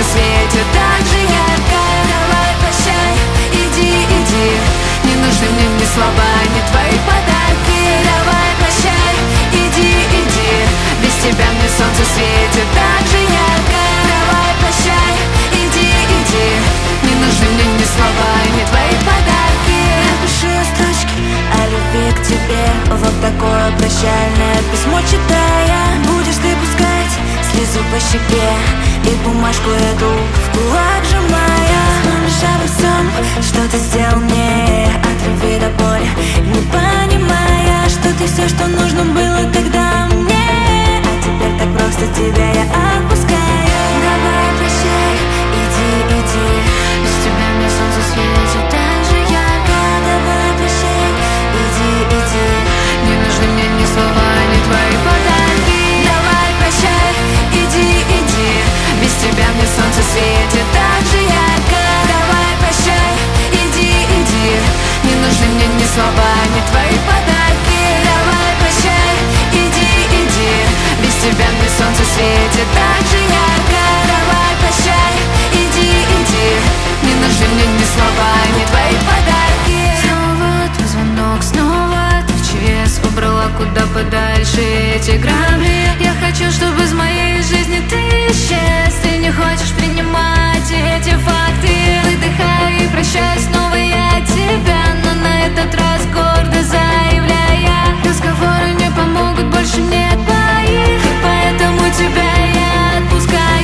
светит так же ярко. Давай прощай, иди, иди, не нужны мне ни слова, ни твои подарки. Давай прощай, иди, иди, без тебя мне солнце светит так же ярко. Давай прощай, иди, иди, не нужны мне ни слова, ни твои подарки. Напиши строчки о любви к тебе, вот такое прощальное письмо читая. Будешь ты пускать слезу по щеке и бумажку эту в кулак сжимая. Вспомнишь обо всем, что ты сделал мне, от любви до боли, не понимая, что ты все, что нужно было тогда мне. А теперь так просто тебя я отпускаю. Давай прощай, иди, иди, без тебя мне солнце светит так же ярко. Давай прощай, иди, иди, Не нужны мне ни слова, ни твои подарки. Давай прощай, иди, иди, без тебя мне солнце светит так же ярко. Давай прощай, иди, иди, не нужны мне ни слова, ни твои подарки. Давай прощай, иди, иди, без тебя мне солнце светит так же ярко. Давай прощай, иди, иди, не нужны мне ни слова, ни твои подарки. снова твой звонок, снова ты в ЧС убрала куда подальше эти грабли. Я хочу, чтобы из моей жизни ты исчез. Ты не хочешь принимать эти факты. Выдыхаю и прощаюсь снова я тебя, но на этот раз гордо заявляя: разговоры не помогут, больше нет твоих, и поэтому тебя я отпускаю.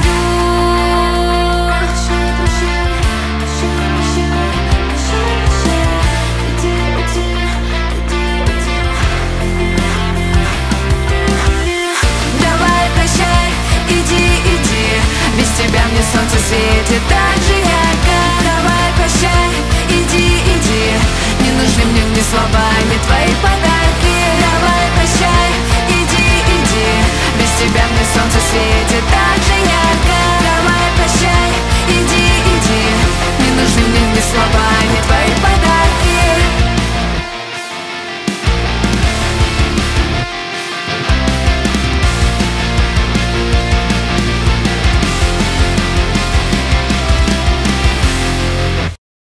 Давай прощай, иди, иди, без тебя мне солнце светит так же ярко. Давай прощай, иди, иди, не нужны мне ни слова, ни твои подарки.